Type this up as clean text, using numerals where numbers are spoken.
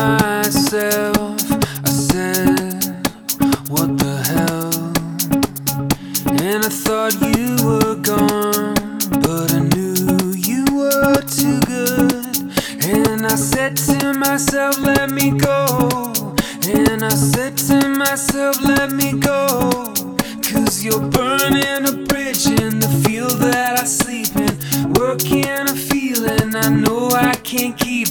myself, I said, what the hell? And I thought you were gone, but I knew you were too good. And I said to myself, let me go. And I said to myself, let me go. 'Cause you're burning a bridge in the field that I sleep in, working a feeling I know I can't keep.